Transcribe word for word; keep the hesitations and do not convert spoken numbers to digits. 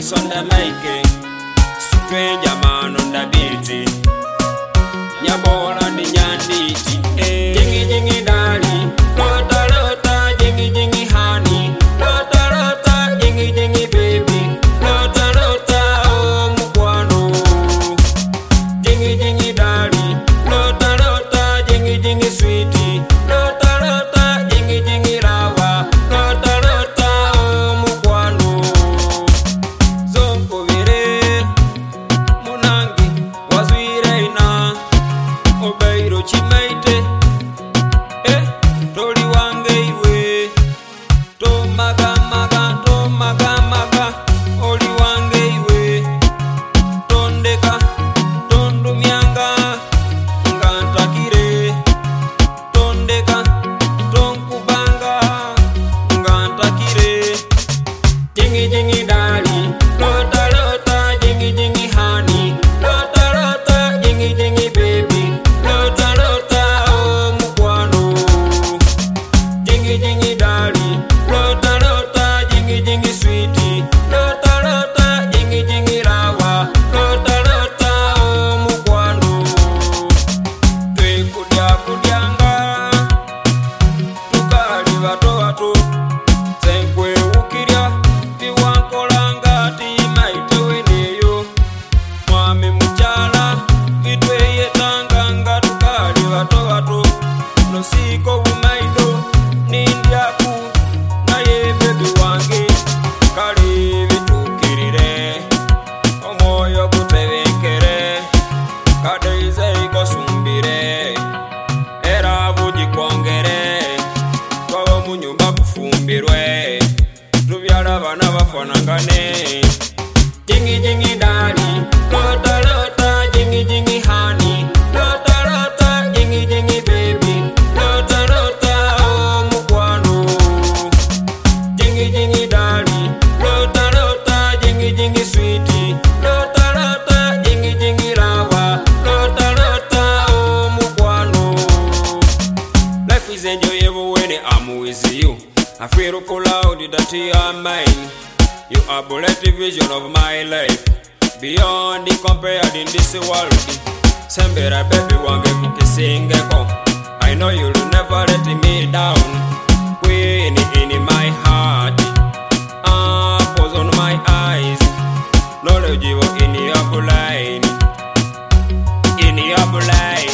Maurice on the making, stranger man on the beat. Nyabola ni nyanditi, jingi jingi dali, lota lota, jingi jingi honey, lota lota, jingi jingi baby, lota lota, oh mukwano, jingi jingi dali, lota lota, jingi jingi sweetie, lota lota, jingi jingi rawa, lota lota, oh mukwano, zonko vire, munangi, wazwire ina. Obeiro chimaite, eh, tori wange iwe. To maga maga, to maga maga, oli wange iwe. Tondeka, tondu mianga, ngantakire. Tondeka, tonkubanga, ngantakire. Jingi jingi dali, lota lota, jingi jingi honey, lota lota, jingi jingi baby. Lota lota, oh mukwano, jingi jingi dali, lota lota, jingi jingi sweetie, lota lota, jingi jingi rawa, lota lota, oh mukwano. Twe kudya kudyanga, tukali bato bato, senkwe ukirya, tiwankolanga timaite weneyo, mwami muchala, itweye tanganga tukali bato bato, nosiko bumaido, nindyaku, naye bebi wange, kali bitukirire, omwoyo gutebenkere, kadeize ikosumbire, era bugikwongere, twaba mu nyumba kufumbirwe, tubyala bana bafanangane. Jingi jingi dali, lota lota, jingi jingi honey, lota lota, jingi jingi baby, lota lota, oh mukwano, jingi jingi dali, lota lota, jingi jingi sweetie, lota lota, jingi jingi rawa, lota lota, oh mukwano. Life is enjoyable when I'm with you. I feel proud that you are mine. You are bullet vision of my life, beyond the compared in this world. Sembera baby wange kukisingeko, I know you'll never let me down. Queen in my heart, apples on my eyes, knowledge in your line, in your line.